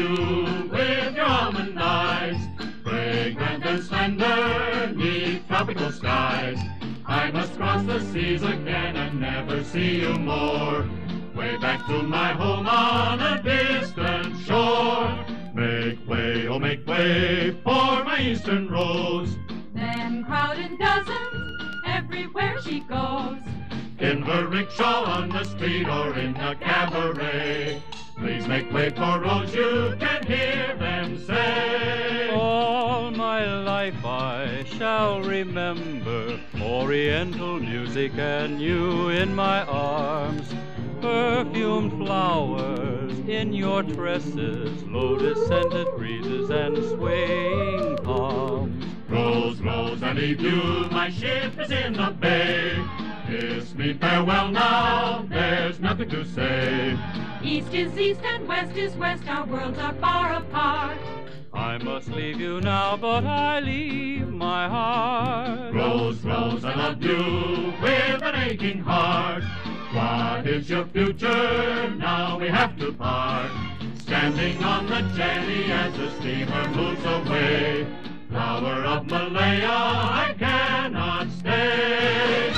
you with your almond eyes, fragrant and slender, 'neath tropical skies. I must cross the seas again and never see you more. Way back to my home on a distant shore. Make way, oh make way for my eastern rose. Then crowd in dozens everywhere she goes. In her rickshaw on the street or in a cabaret. Please make way for Rose, you can hear them say. All my life I shall remember Oriental music and you in my arms. Perfumed flowers in your tresses, lotus-scented breezes and swaying palms. Rose, Rose, I leave you, my ship is in the bay. Kiss me farewell now, there's nothing to say. East is east and west is west, our worlds are far apart. I must leave you now, but I leave my heart. Rose, Rose, I love you with an aching heart. What is your future? Now we have to part. Standing on the jetty as the steamer moves away. Flower of Malaya, I cannot stay.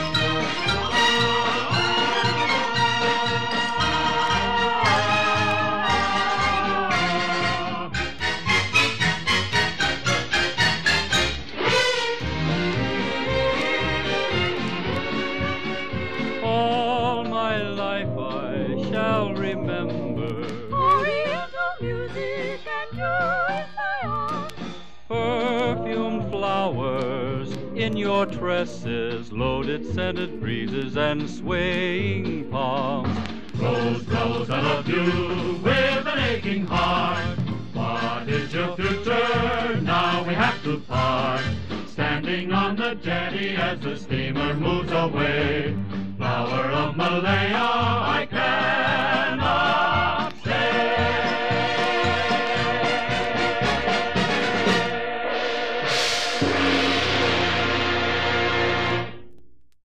All my life I shall remember Oriental music and you in my arms. perfumed flowers in your tresses, loaded scented breezes and swaying palms. Rose, Rose, I love you with an aching heart. What is your future? Now we have to part. Standing on the jetty as the steamer moves away. Flower of Malaya, I